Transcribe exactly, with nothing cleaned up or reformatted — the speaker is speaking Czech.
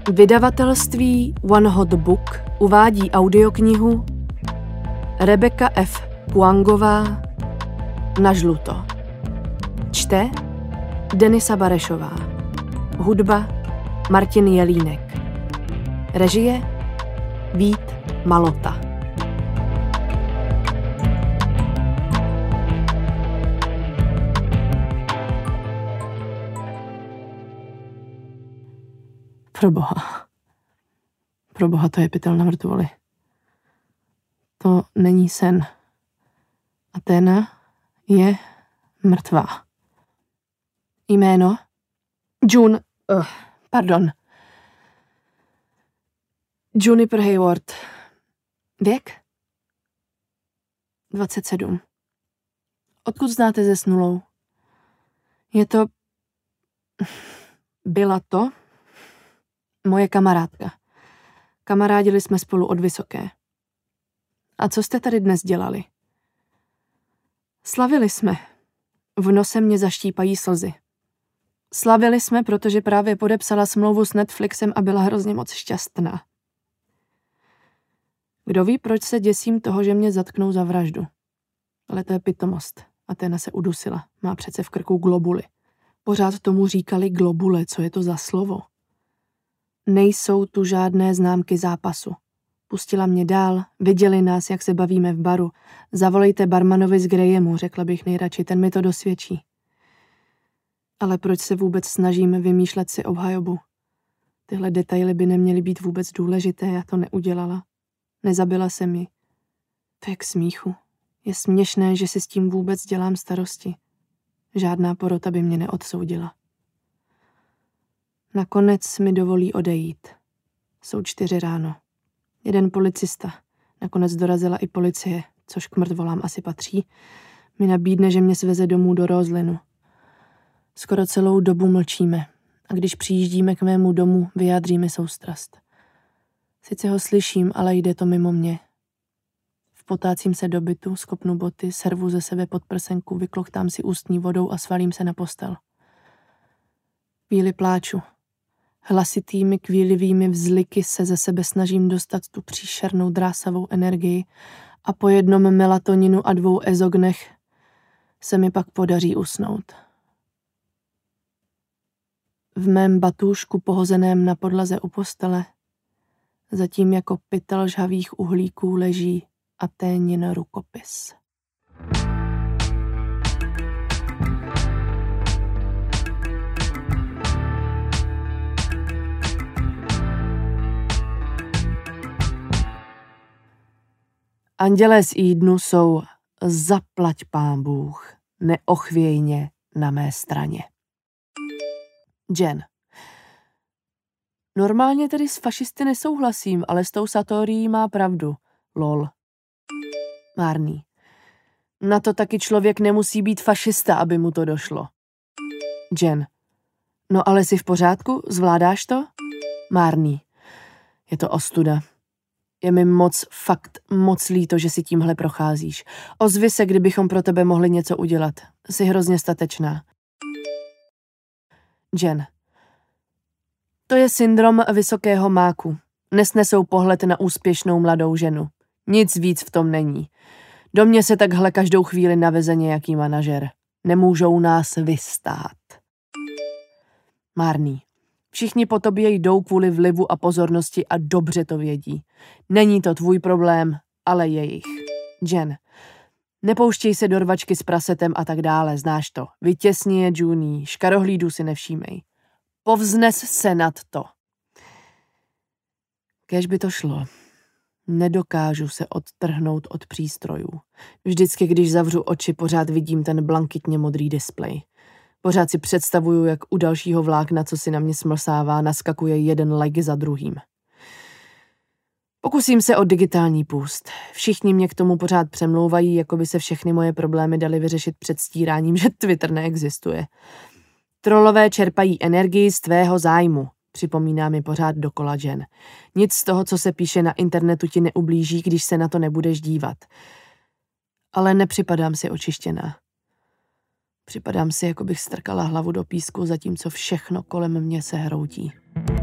Vydavatelství One Hot Book uvádí audioknihu Rebecca F. Kuangová Na žluto. Čte Denisa Barešová. Hudba Martin Jelínek. Režie Vít Malota. Proboha. Proboha, to je pytel na mrtvoli. To není sen. Athena je mrtvá. Jméno? June... Uh, pardon. Juniper Hayward. Věk? dvacet sedm. Odkud znáte zesnulou? Je to... Byla to... moje kamarádka. Kamarádili jsme spolu od vysoké. A co jste tady dnes dělali? Slavili jsme. V nose mě zaštípají slzy. Slavili jsme, protože právě podepsala smlouvu s Netflixem a byla hrozně moc šťastná. Kdo ví, proč se děsím toho, že mě zatknou za vraždu? Ale to je pitomost. Athena se udusila. Má přece v krku globuly. Pořád tomu říkali globule, co je to za slovo? Nejsou tu žádné známky zápasu. Pustila mě dál, viděli nás, jak se bavíme v baru. Zavolejte barmanovi z Graham, řekla bych nejradši, ten mi to dosvědčí. Ale proč se vůbec snažíme vymýšlet si obhajobu? Tyhle detaily by neměly být vůbec důležité, já to neudělala. Nezabila jsem ji. To je k smíchu. Je směšné, že si s tím vůbec dělám starosti. Žádná porota by mě neodsoudila. Nakonec mi dovolí odejít. Jsou čtyři ráno. Jeden policista, nakonec dorazila i policie, což k mrtvolám asi patří, mi nabídne, že mě sveze domů do Roslinu. Skoro celou dobu mlčíme a když přijíždíme k mému domu, vyjádří mi soustrast. Sice ho slyším, ale jde to mimo mě. Vpotácím se do bytu, skopnu boty, servu ze sebe podprsenku, vyklochtám si ústní vodou a svalím se na postel. Chvíli pláču. Hlasitými, kvílivými vzliky se ze sebe snažím dostat tu příšernou drásavou energii a po jednom melatoninu a dvou ezognech se mi pak podaří usnout. V mém batůžku pohozeném na podlaze u postele zatím jako pytel žhavých uhlíků leží Athénin rukopis. Andělé z Ídnu jsou zaplať pán Bůh, neochvějně na mé straně. Jen. Normálně tedy s fašisty nesouhlasím, ale s tou Satorií má pravdu. Lol. Márný. Na to taky člověk nemusí být fašista, aby mu to došlo. Jen. No ale jsi v pořádku? Zvládáš to? Márný. Je to ostuda. Je mi moc, fakt moc líto, že si tímhle procházíš. Ozvi se, kdybychom pro tebe mohli něco udělat. Jsi hrozně statečná. Jen. To je syndrom vysokého máku. Nesnesou pohled na úspěšnou mladou ženu. Nic víc v tom není. Do mě se takhle každou chvíli naveze nějaký manažer. Nemůžou nás vystát. Márný. Všichni po tobě jdou kvůli vlivu a pozornosti a dobře to vědí. Není to tvůj problém, ale jejich. Jen. Nepouštěj se do rvačky s prasetem a tak dále, znáš to. Vytěsni je, Junie, škarohlídů si nevšímej. Povznes se nad to. Kéž by to šlo. Nedokážu se odtrhnout od přístrojů. Vždycky, když zavřu oči, pořád vidím ten blankitně modrý displej. Pořád si představuju, jak u dalšího vlákna, co si na mě smlsává, naskakuje jeden like za druhým. Pokusím se o digitální půst. Všichni mě k tomu pořád přemlouvají, jako by se všechny moje problémy daly vyřešit předstíráním, že Twitter neexistuje. Trolové čerpají energii z tvého zájmu, připomíná mi pořád dokola Jen. Nic z toho, co se píše na internetu, ti neublíží, když se na to nebudeš dívat. Ale nepřipadám si očištěná. Připadám si, jako bych strkala hlavu do písku, zatímco všechno kolem mě se hroutí.